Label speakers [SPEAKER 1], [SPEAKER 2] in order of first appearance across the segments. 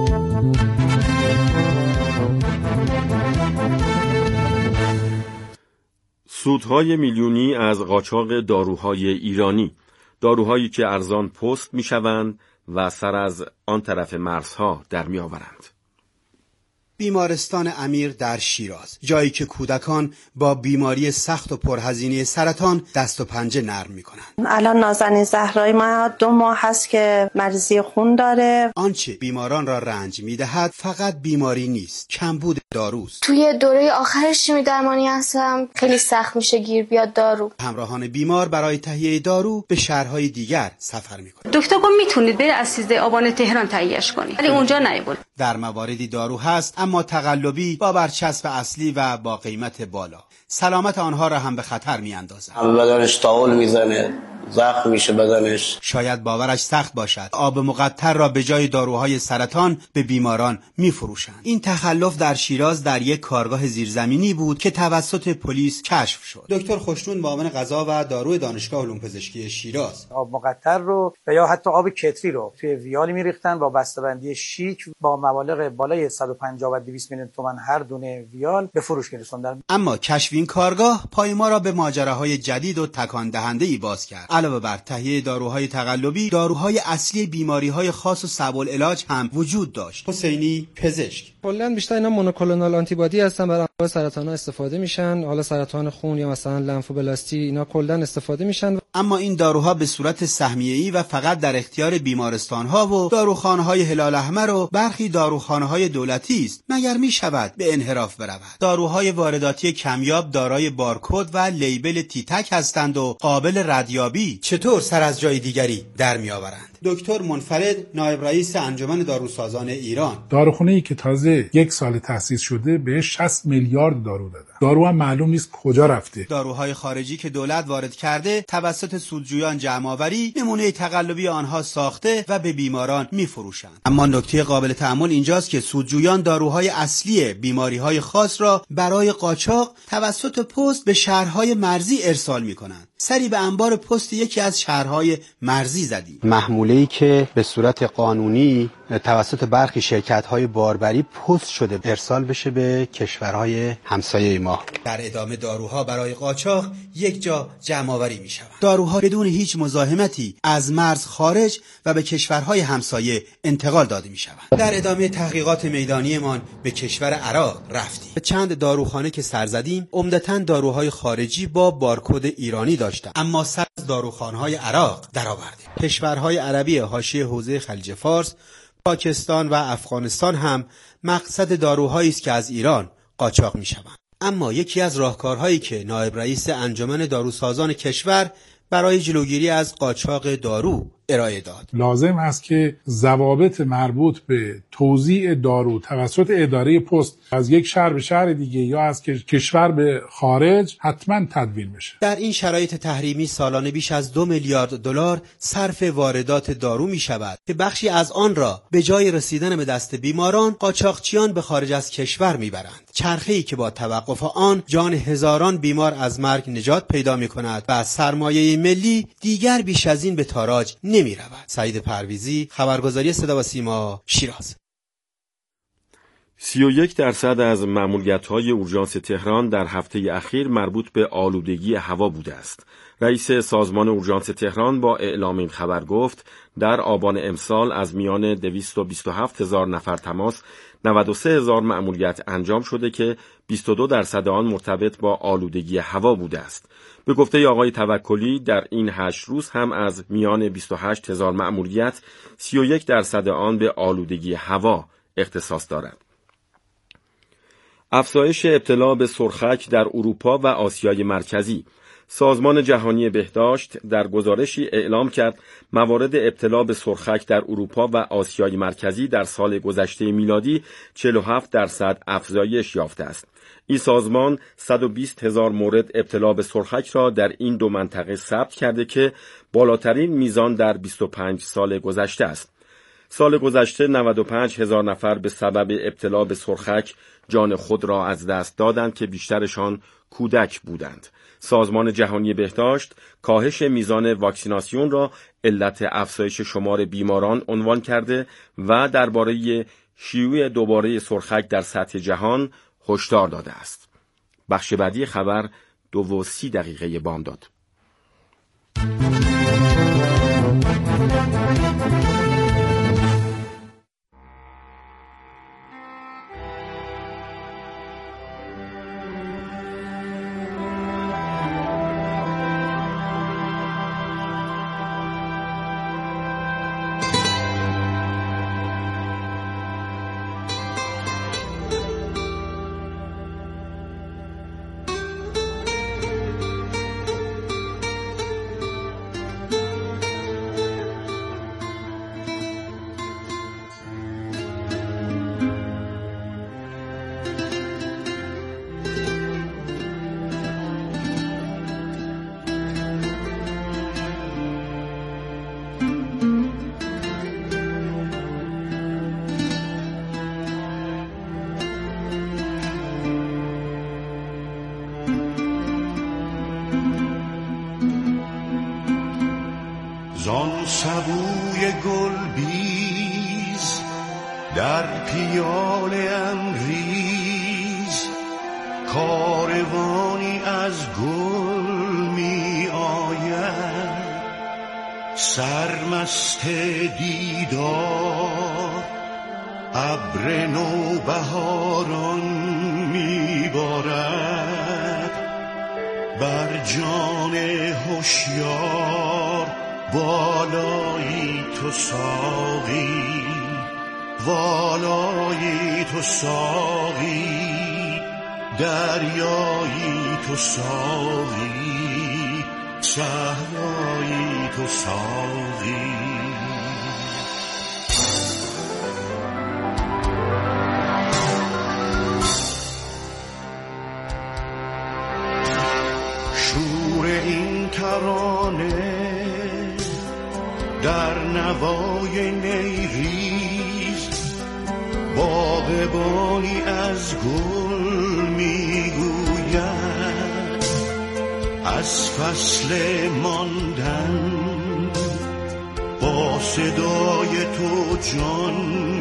[SPEAKER 1] سودهای میلیونی از قاچاق داروهای ایرانی، داروهایی که ارزان پست میشوند و سر از آن طرف مرزها در میآورند.
[SPEAKER 2] بیمارستان امیر در شیراز، جایی که کودکان با بیماری سخت و پرهزینه سرطان دست و پنجه نرم میکنند.
[SPEAKER 3] الان نازنین زهرای ما 2 ماه هست که مریضی خون داره.
[SPEAKER 2] آنچه بیماران را رنج میدهد فقط بیماری نیست، کمبود داروست.
[SPEAKER 4] توی دوره آخر شیمی درمانی هستم، خیلی سخت میشه گیر بیاد دارو.
[SPEAKER 2] همراهان بیمار برای تهیه دارو به شهرهای دیگر سفر میکنند.
[SPEAKER 5] دکتر گفت میتونید برید از 13 آبان تهران تهیهش کنید، ولی اونجا نیبود.
[SPEAKER 2] در مواردی دارو هست اما تقلبی، با برچسب اصلی و با قیمت بالا. سلامت آنها را هم به خطر میاندازد.
[SPEAKER 6] بدنش تاول میزنه، زخم میشه بدنش.
[SPEAKER 2] شاید باورش سخت باشد، آب مقطر را به جای داروهای سرطان به بیماران میفروشند. این تخلف در شیراز در یک کارگاه زیرزمینی بود که توسط پلیس کشف شد. دکتر خوشنود، معاون غذا و دارو دانشگاه علوم پزشکی شیراز،
[SPEAKER 7] آب مقطر رو و یا حتی آب کتری رو توی ویالی میریختن با بسته‌بندی شیک با مبالغ بالای 150 و 200 میلیون تومان هر دونه ویال به فروش می‌رسوندن.
[SPEAKER 2] اما کشف این کارگاه پای ما را به ماجراهای جدید و تکان دهنده‌ای باز کرد. علاوه بر تهیه داروهای تقلبی، داروهای اصلی بیماری‌های خاص و صعب العلاج هم وجود داشت. حسینی پزشک:
[SPEAKER 8] کلاً بیشتر اینا مونوکلونال آنتیبادی هستن، برای سرطان‌ها استفاده میشن، حالا سرطان خون یا مثلا لنفوبلاستی، اینا کلاً استفاده میشن.
[SPEAKER 2] اما این داروها به صورت سهمیه‌ای و فقط در اختیار بیمارستان‌ها و داروخانه‌های هلال احمر و برخی داروخانه‌های دولتی است. مگر می‌شود به انحراف برود؟ داروهای وارداتی کمیاب دارای بارکد و لیبل تیتک هستند و قابل ردیابی. چطور سر از جای دیگری در می‌آورند؟ دکتر منفرد، نایب رئیس انجمن داروسازان ایران:
[SPEAKER 9] داروخانه‌ای که تازه 1 سال تأسیس شده به 60 میلیارد دارو داده. دارو هم معلوم نیست کجا رفته.
[SPEAKER 2] داروهای خارجی که دولت وارد کرده توسط سودجویان جمع‌آوری، نمونه تقلبی آنها ساخته و به بیماران می‌فروشند. اما نکته قابل تأمل اینجاست که سودجویان داروهای اصلی بیماری‌های خاص را برای قاچاق توسط پست به شهرهای مرزی ارسال می‌کنند. سری به انبار پست یکی از شهرهای مرزی زدیم. محموله‌ای که به صورت قانونی توسط برخی شرکت‌های باربری پست شده ارسال بشه به کشورهای همسایه ما. در ادامه داروها برای قاچاق یک جا جمع‌آوری می‌شوند. داروها بدون هیچ مزاحمتی از مرز خارج و به کشورهای همسایه انتقال داده می‌شوند. در ادامه تحقیقات میدانیمان به کشور عراق رفتیم. به چند داروخانه که سر زدیم، عمدتاً داروهای خارجی با بارکد ایرانی داشتند، اما سر از داروخانه‌های عراق درآوردیم. کشورهای عربی حاشیه حوزه خلیج فارس، پاکستان و افغانستان هم مقصد داروهایی است که از ایران قاچاق می‌شوند. اما یکی از راهکارهایی که نایب رئیس انجمن داروسازان کشور برای جلوگیری از قاچاق دارو ارائه داد:
[SPEAKER 9] لازم است که ضوابط مربوط به توزیع دارو توسط اداره پست از یک شهر به شهر دیگه یا از کشور به خارج حتما تدوین بشه.
[SPEAKER 2] در این شرایط تحریمی سالانه بیش از 2 میلیارد دلار صرف واردات دارو می شود که بخشی از آن را به جای رسیدن به دست بیماران، قاچاقچیان به خارج از کشور می برند. چرخه‌ای که با توقف آن جان هزاران بیمار از مرگ نجات پیدا می کند و سرمایه ملی دیگر بیش از این به تاراج نمی رود. سعید پرویزی، خبرگزاری صدا و سیما، شیراز.
[SPEAKER 1] 31% از مأموریت‌های اورژانس تهران در هفته اخیر مربوط به آلودگی هوا بوده است. رئیس سازمان اورژانس تهران با اعلام این خبر گفت در آبان امسال از میان 227,000 نفر تماس 93,000 مأموریت انجام شده که 22% آن مرتبط با آلودگی هوا بوده است. به گفته آقای توکلی در این 8 روز هم از میان 28,000 مأموریت 31% آن به آلودگی هوا اختصاص دارد. افزایش ابتلا به سرخک در اروپا و آسیای مرکزی. سازمان جهانی بهداشت در گزارشی اعلام کرد موارد ابتلا به سرخک در اروپا و آسیای مرکزی در سال گذشته میلادی 47% افزایش یافته است. این سازمان 120,000 مورد ابتلا به سرخک را در این دو منطقه ثبت کرده که بالاترین میزان در 25 سال گذشته است. سال گذشته 95,000 نفر به سبب ابتلا به سرخک جان خود را از دست دادند که بیشترشان کودک بودند. سازمان جهانی بهداشت کاهش میزان واکسیناسیون را علت افزایش شمار بیماران عنوان کرده و درباره شیوع دوباره سرخک در سطح جهان هشدار داده است. بخش بعدی خبر 2:30 بامداد.
[SPEAKER 10] زان سبوی گلبیز در پیاله امریز کاروانی از گل می آید سرمست دیدار ابر نوبهاران می بارد بر جان هوشیار بالایی تو ساقی والایی تو ساقی دریایی تو ساقی صحرایی تو ساقی شور این ترانه در نوای نیریز باغبانی از گل میگوید از فصل ماندن با صدای تو جان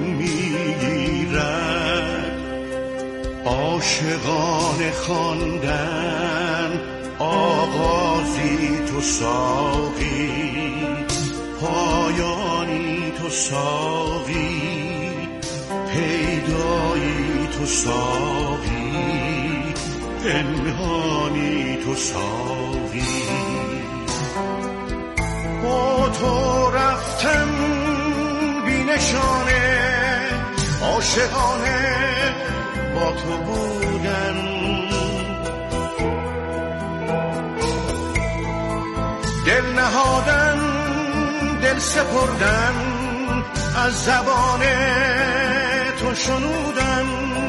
[SPEAKER 10] میگیرد عاشقان خواندن آغازی تو ساقی پایانی تو ساقی پیدایی تو ساقی پنهانی تو ساقی با تو رفتم بی نشانه عاشقانه با تو بودن دل نهادن دل سپردن از زبان تو شنودن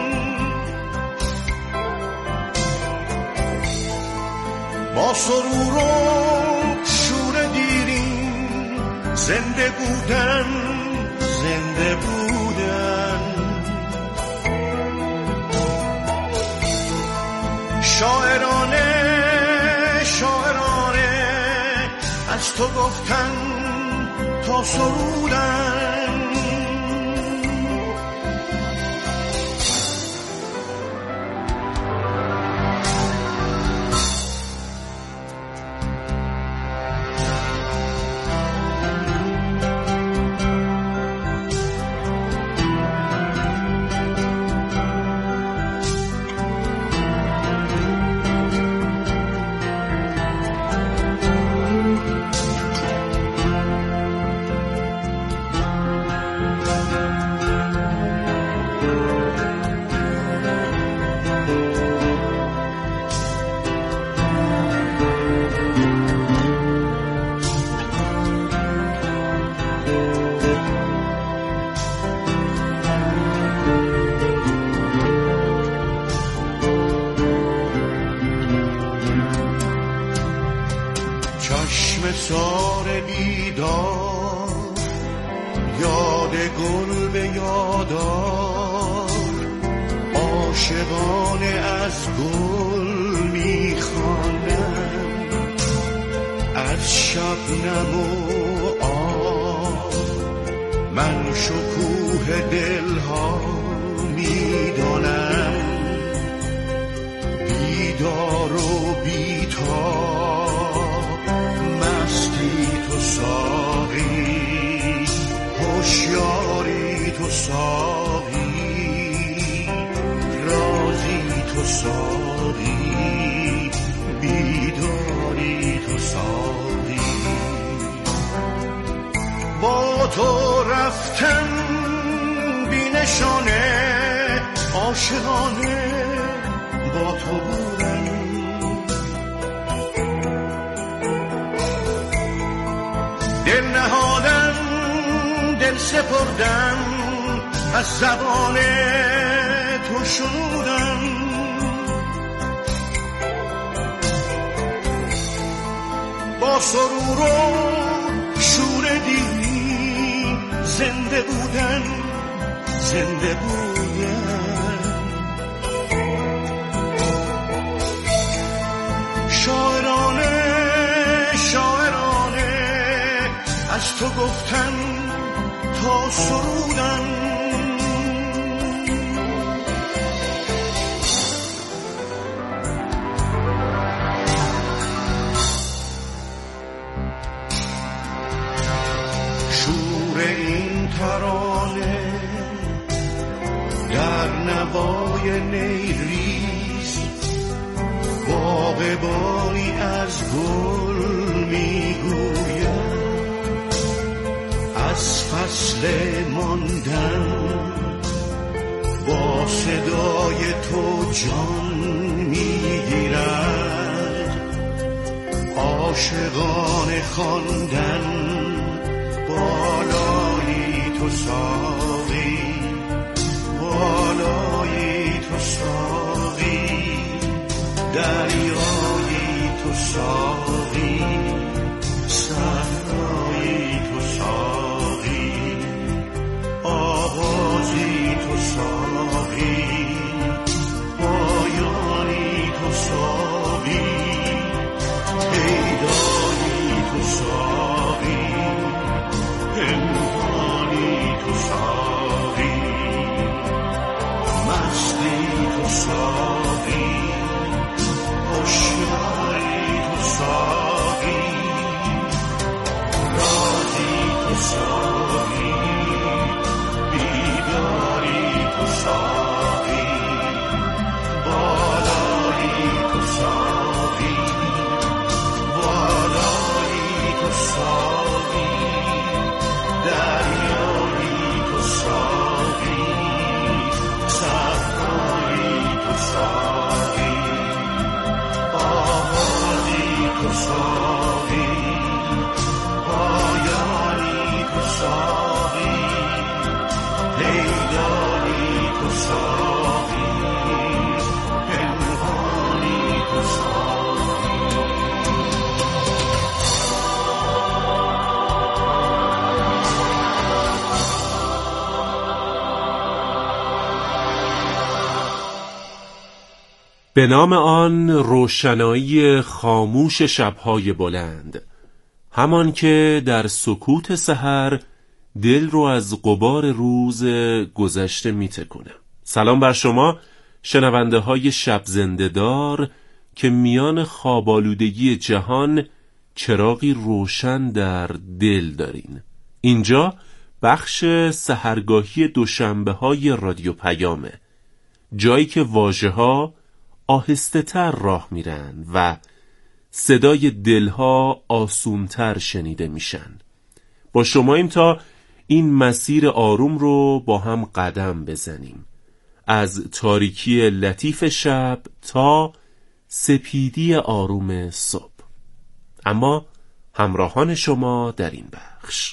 [SPEAKER 10] با سرور و شور دیرین زنده بودن زنده بودن شاعرانه شاعرانه از تو گفتن تا سرودن سار بیدار یاد گل به یادار عاشقانه از گل میخوانند از شبنم و آب من شکوه دلها میدانم، بیدار و بیتاب مستی تو ساقی، هوشیاری تو ساقی، رازی تو ساقی، بیداری تو ساقی. با تو رفتن بی نشانه عاشقانه با تو بودن، دل نهادن دل سپردن از زبان تو شنودن. با سرور و شور دیوی زنده بودن، زنده بودن. شاعرانه شاعرانه از تو گفتن تا سرودن. شور این ترانه در نوای نیریز، باغبانی از گل میگوید، از فصل ماندن با صدای تو جان میگیرد. عاشقان خواندن بالای تو ساقی، بالای تو ساقی، دریای تو ساقی، صحرای تو ساقی، آغازی تو ساقی، پایانی تو ساقی، پیدایی تو ساقی، پنهانی تو ساقی، مستی تو ساقی، هوشیاری تو ساقی، رازی تو ساقی، بیداری تو ساقی، بالایی تو ساقی، بالایی تو ساقی، دریایی تو ساقی، صحرایی تو ساقی، آغازی تو ساقی، پایانی تو ساقی، پیدایی تو ساقی، پنهانی تو ساقی.
[SPEAKER 11] به نام آن روشنایی خاموش شب‌های بلند، همان که در سکوت سحر دل رو از غبار روز گذشته می‌تکونه. سلام بر شما شنونده های شب زنده دار که میان خوابالودگی جهان چراغی روشن در دل دارین. اینجا بخش سحرگاهی دوشنبه های رادیو پیامه، جایی که واژه ها آهسته تر راه میرن و صدای دلها آسونتر شنیده میشن. با شماییم تا این مسیر آروم رو با هم قدم بزنیم، از تاریکی لطیف شب تا سپیدی آروم صبح. اما همراهان شما در این بخش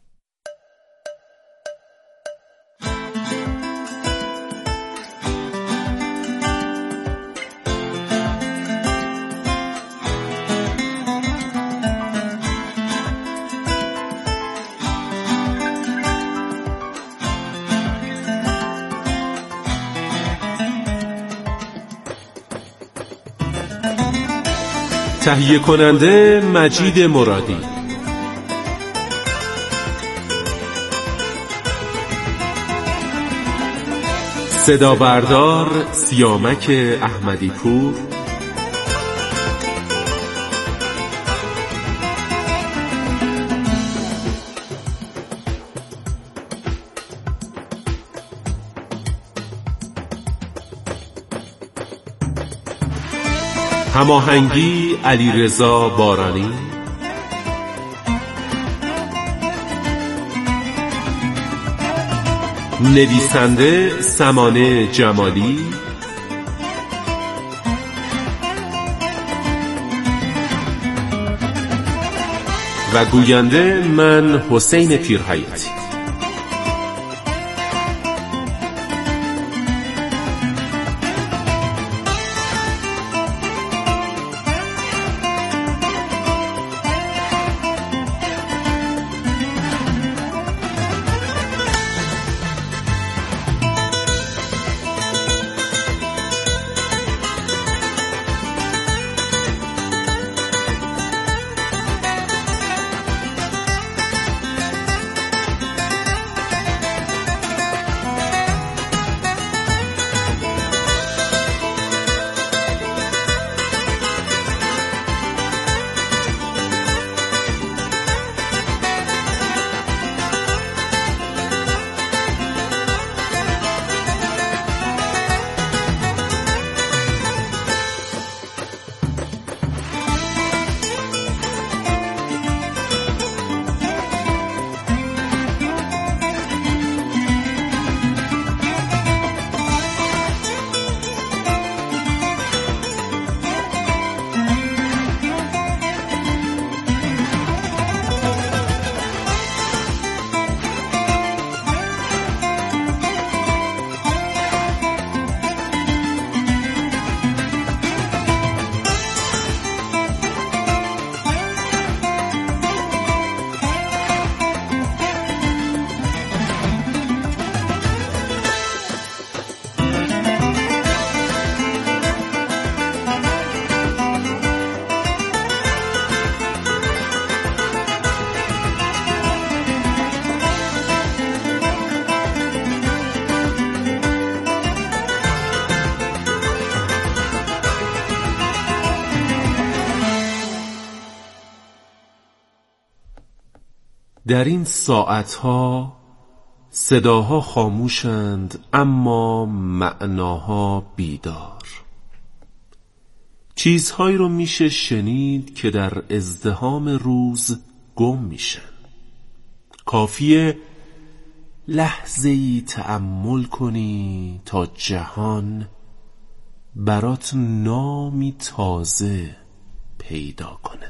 [SPEAKER 11] تهیه کننده مجید مرادی، صدا بردار سیامک احمدی پور، هماهنگی علیرضا بارانی، نویسنده سمانه جمالی، و گوینده من حسین پیرحیاتی. در این ساعتها صداها خاموشند اما معناها بیدار. چیزهایی رو میشه شنید که در ازدحام روز گم میشن. کافیه لحظه‌ای تأمل کنی تا جهان برات نامی تازه پیدا کنه.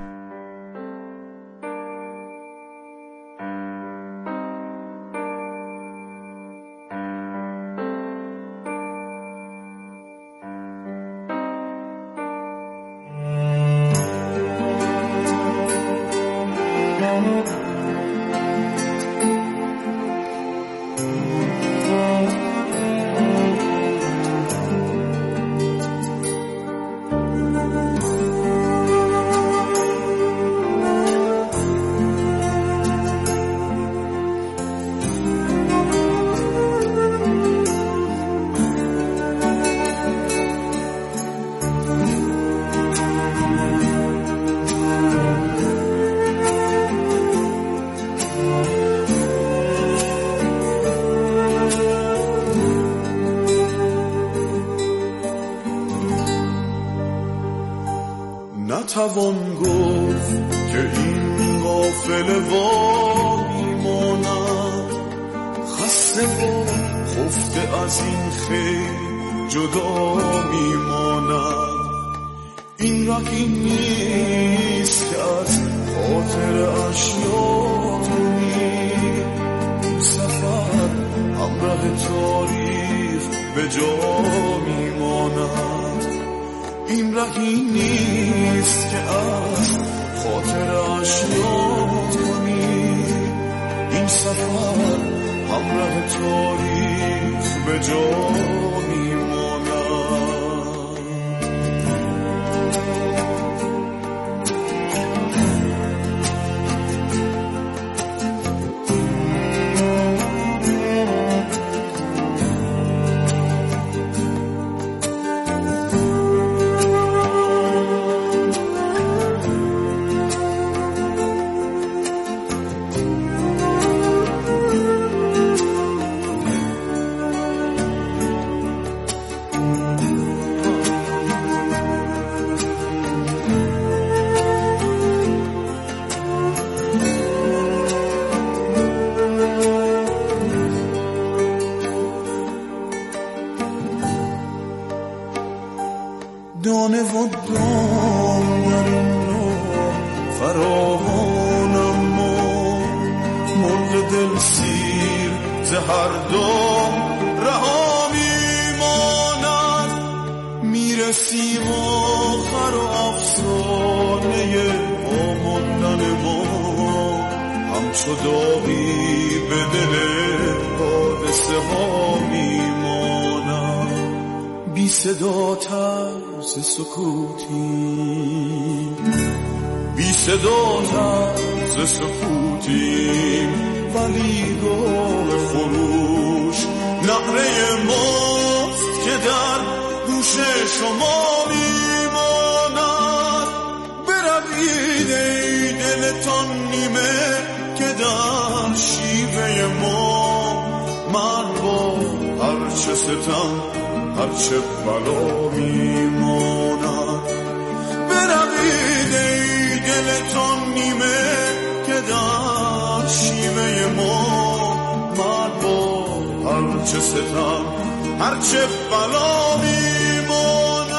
[SPEAKER 10] نتوان گفت که این غافل وا میماند، خسته و خفته از این خیل جدا میماند. این رقی نیست که از خاطر اشیا کنی، این سفر همراه تاریخ به جا میماند. این رهی نیست که از خاطر اشیا کنی، این سفر همراه تاریخ به جا میماند. دانه و دام در این راه فراوان، اما مرغ دل سیر زهر دام رها میماند. میرسیم آخر و افسانه آماندن ما همچو داغی به دل حادثه ها میماند. بی صدا طرز سکوتیم، بی صدا طرز سکوتیم، ولی راه خروش نعره ماست که در گوش شما میماند. بروید ای دلتان نیمه که در شیوه ما مرد با هرچه ستم هرچه بلا میماند. بروید ای دلتان نیمه که در شیوه ما مرد با هرچه ستم هرچه بلا میماند.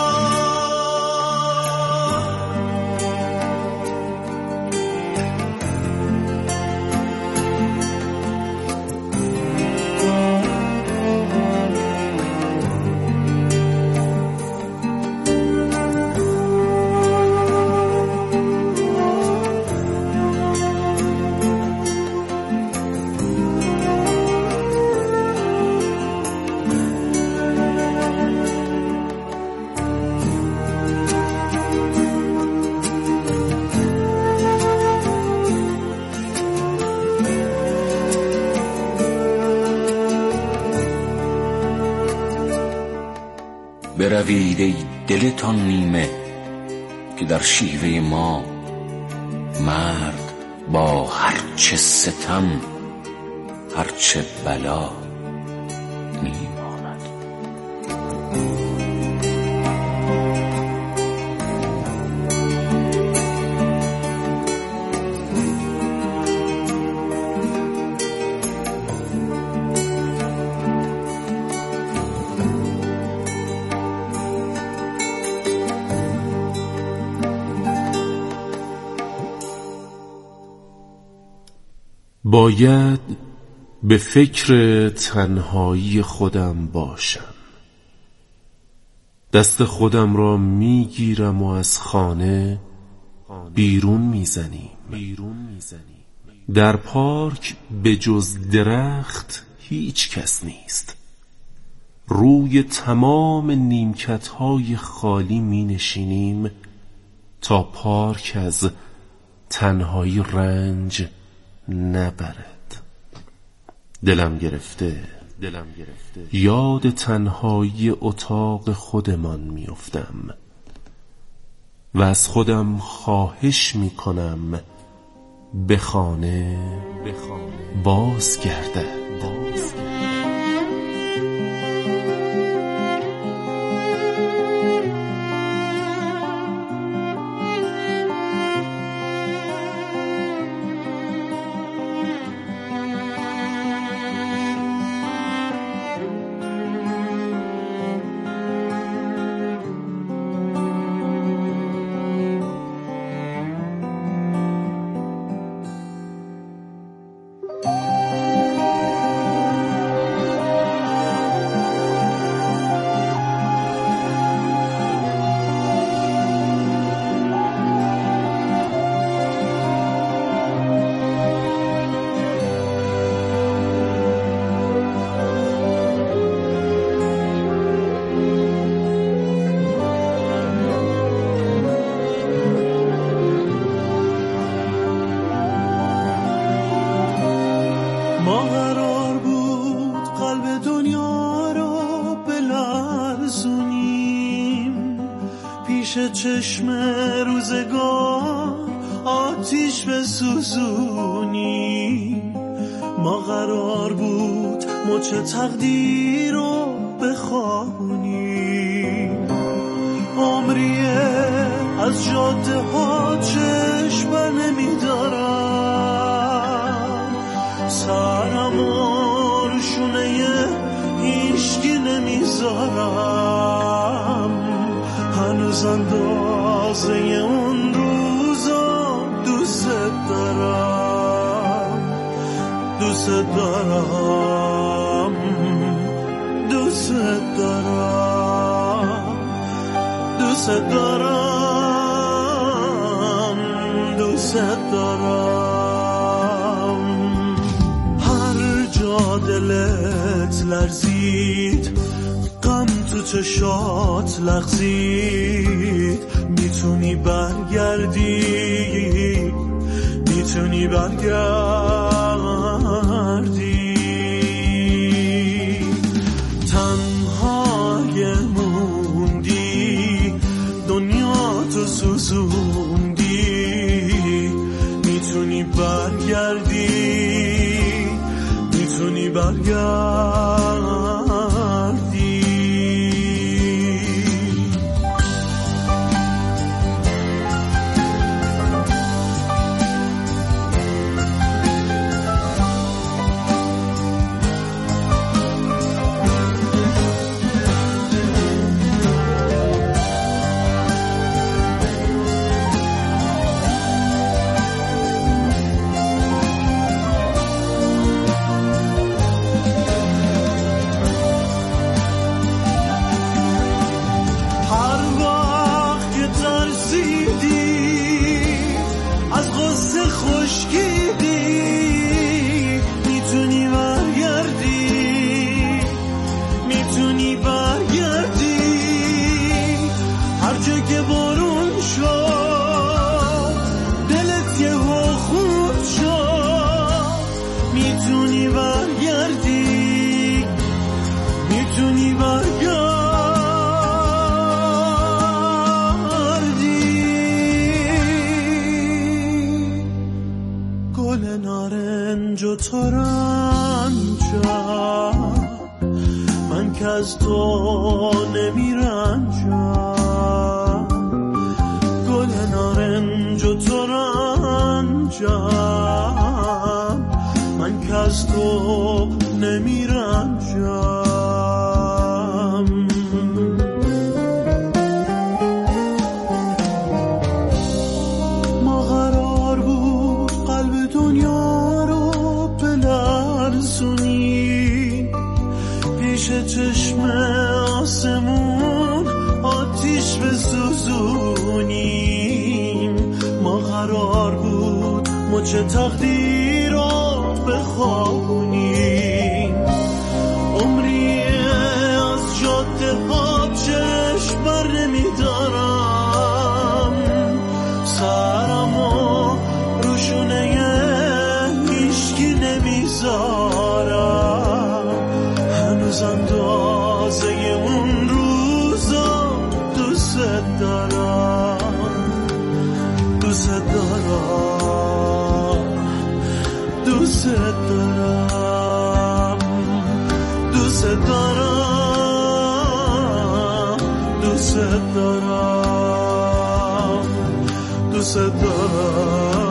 [SPEAKER 12] بروید ای دلتان نیمه که در شیوه ما مرد با هرچه ستم هرچه بلا میماند.
[SPEAKER 11] باید به فکر تنهایی خودم باشم. دست خودم را میگیرم و از خانه بیرون میزنیم. در پارک به جز درخت هیچ کس نیست. روی تمام نیمکت‌های خالی می نشینیم تا پارک از تنهایی رنج نبرد. دلم گرفته یاد تنهایی اتاق خودمان میافتم و از خودم خواهش میکنم به خانه بازگردد.
[SPEAKER 10] ما قرار بود قلب دنیا رو بلرزونیم، پیش چشم روزگار آتیش بسوزونیم. ما قرار بود مچ تقدیر رو بخوابونیم، عمریه از جاده ها چشم نمیدارم، سرم و روشونه هیچکی نمیذارم، هنوز هنوز اندازه اون روزا دوست دارم، دوست دارم، دوست دارم، دوست دارم، دوست دارم. هر جا دلت لرزید، غم تو چشات لغزید، میتونی برگردی، میتونی برگردی. تنهای موندی، دنیا تو سوزوندی، میتونی برگردی، میتونی برگردی. من که از تو نمیرنجم، گل نارنج و ترنجم، من که از تو نمیرنجم. ما قرار بود قلب دنیا رو بلرزونیم، پیش چشم آسمون آتیش بسوزونیم. ما قرار بود مچ تقدیر رو بخوابونیم، عمری از جاده ها چشم بر نمیدارم، سرمو روشونه هیچکی نمیذارم. هنوز اندازه اون روزا دوست دارم، دوست دارم، دوست دارم، دوست دارم، دوست دارم، دوست دارم.